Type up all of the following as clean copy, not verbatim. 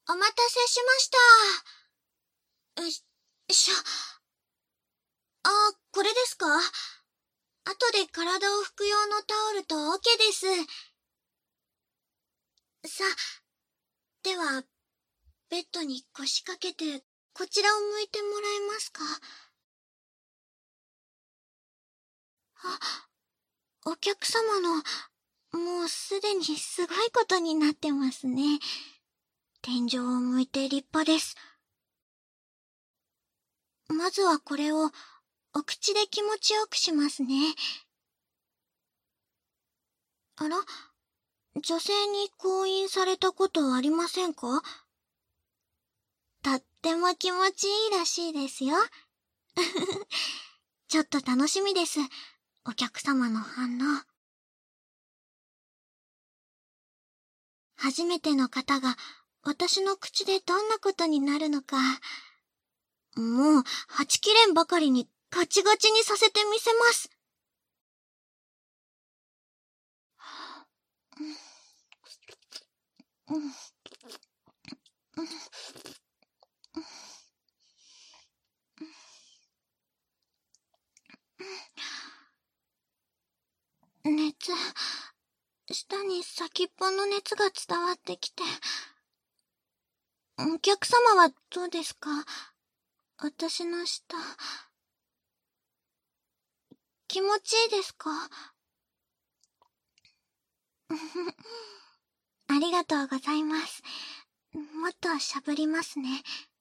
お待たせしました。これですか？後で体を拭く用のタオルと桶です。さあ、では、ベッドに腰掛けて、こちらを向いてもらえますか？お客様の、もうすでにすごいことになってますね。天井を向いて立派です。まずはこれを、お口で気持ちよくしますね。あら？女性に婚姻されたことありませんか？とっても気持ちいいらしいですよ。ちょっと楽しみです。お客様の反応。初めての方が私の口でどんなことになるのか。もう、はちきれんばかりにガチガチにさせてみせます。熱、舌に先っぽの熱が伝わってきて。お客様はどうですか？私の舌。気持ちいいですか？ありがとうございます。もっとしゃぶりますね。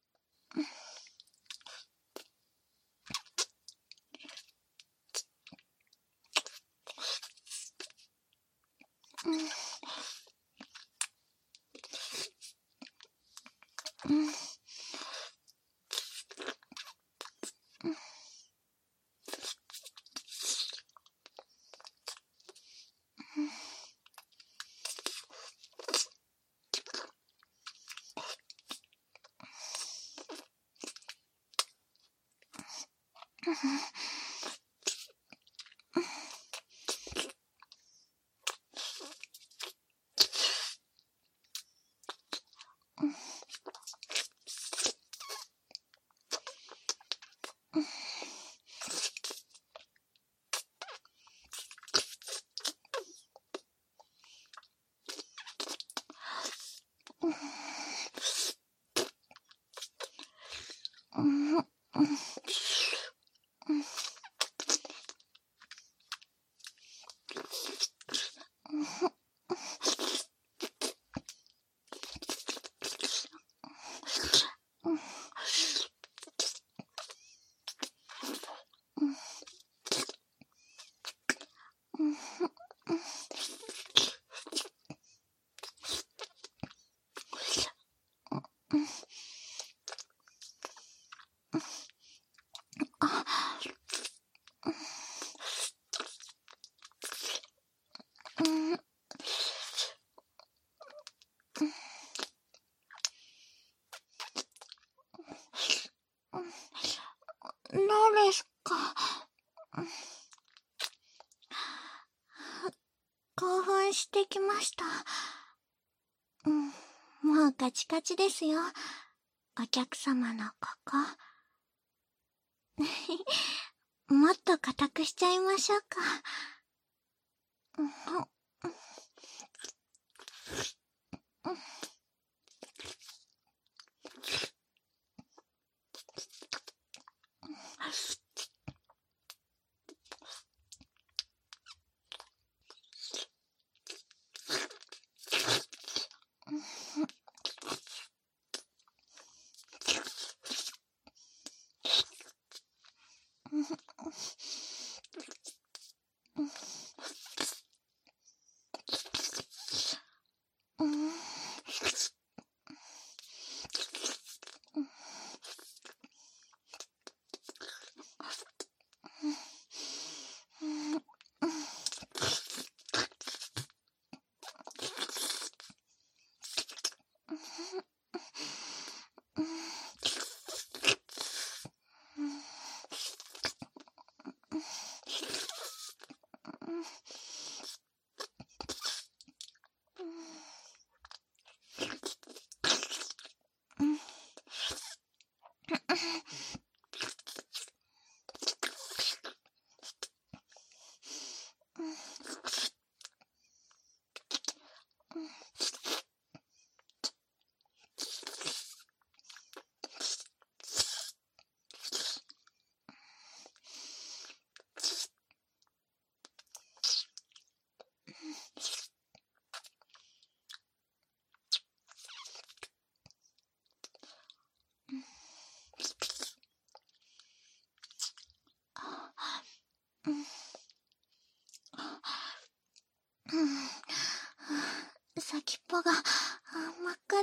何ですか？興奮してきました。もうカチカチですよ。お客様のここ。もっと固くしちゃいましょうか。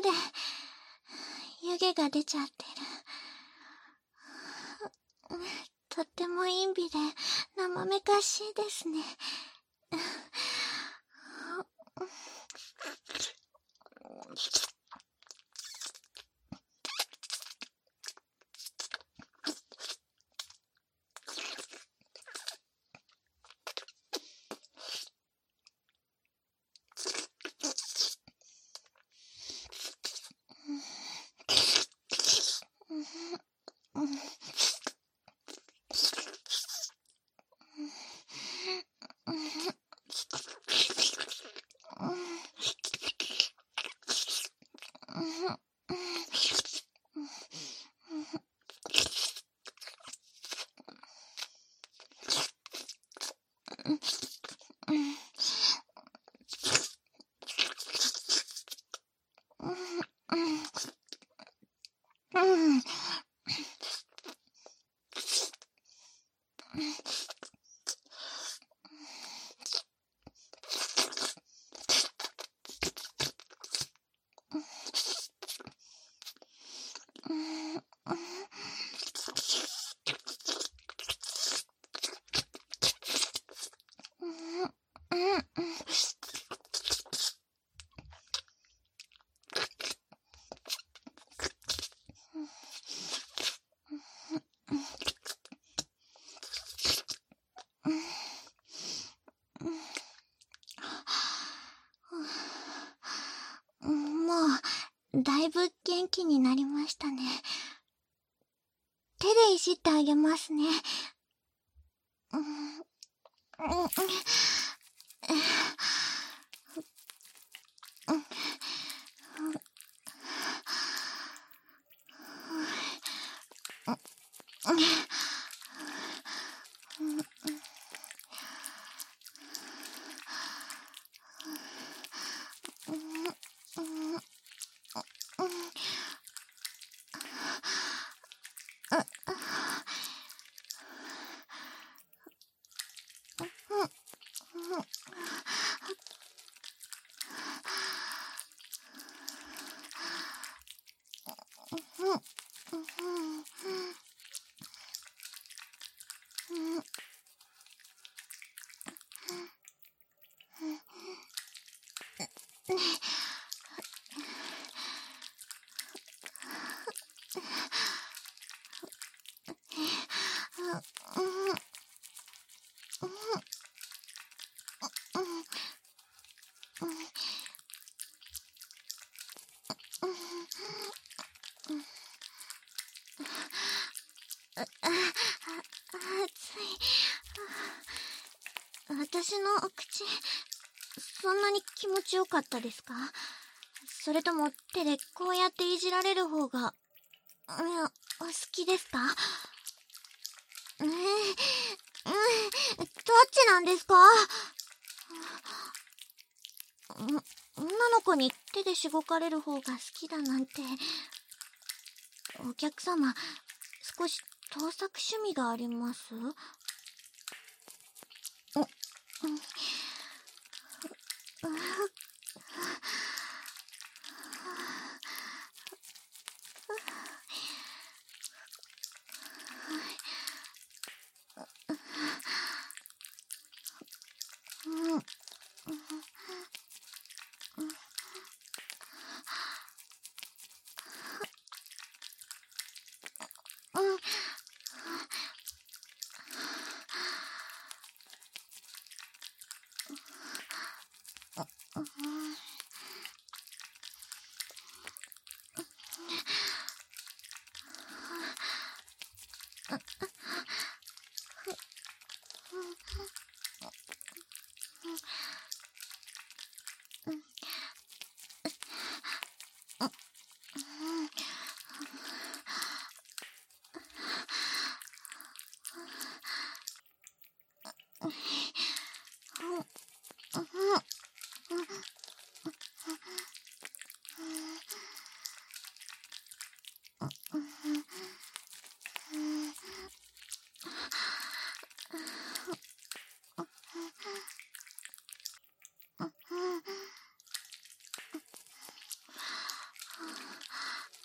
で湯気が出ちゃってる。とっても陰微で生めかしいですね。だいぶ元気になりましたね。手でいじってあげますね。私のお口、そんなに気持ちよかったですか？それとも手でこうやっていじられる方が、お好きですか？どっちなんですか？女の子に手でしごかれる方が好きだなんて。お客様、少し盗作趣味があります？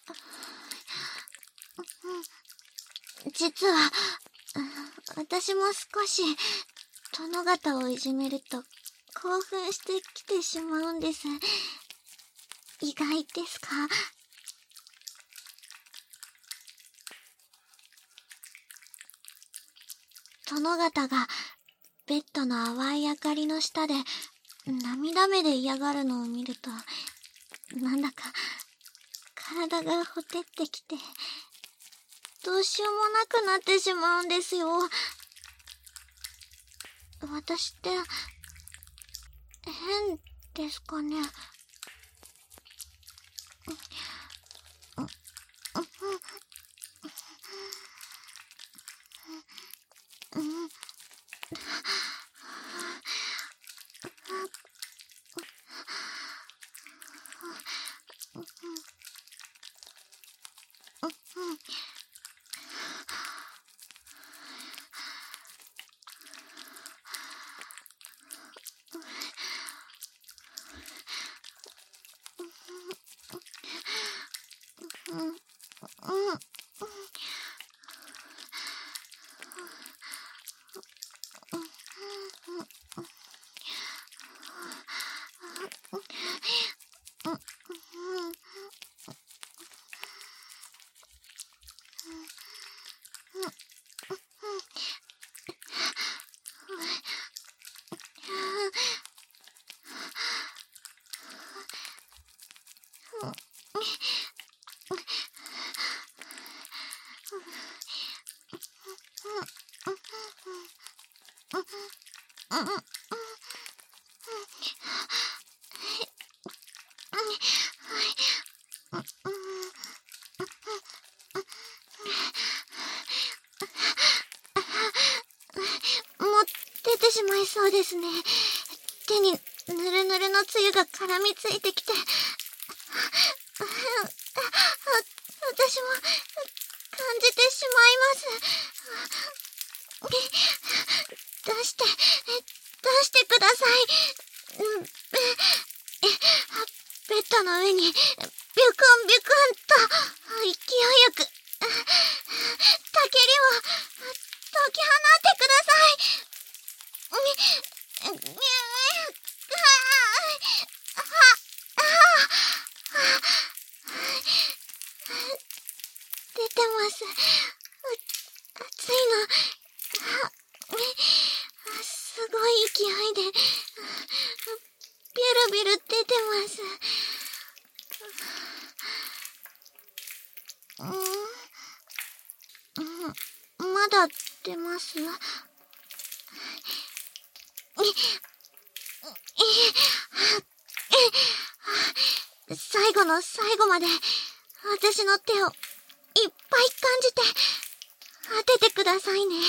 実は、私も少し、殿方をいじめると、興奮してきてしまうんです。意外ですか？殿方が、ベッドの淡い明かりの下で、涙目で嫌がるのを見ると、なんだか、体がほてってきて、どうしようもなくなってしまうんですよ。私って、変ですかね。もう出てしまいそうですね。手にぬるぬるのつゆが絡みついてきて、私も感じてしまいます。出してください。ベッドの上にビュクンビュクンと勢いよく、たけりを解き放ってください。出てます。熱いの。すごい勢いで、ビュルビュル出てます。まだ出ます？最後の最後まで、私の手をいっぱい感じて、当ててくださいね。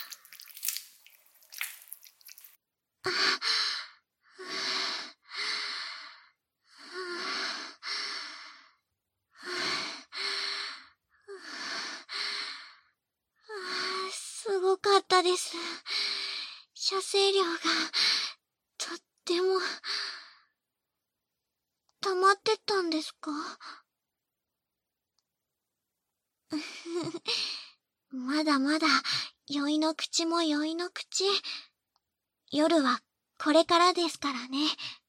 すごかったです。射精量が、とっても、溜まってたんですか？まだまだ、酔いの口も酔いの口。夜はこれからですからね。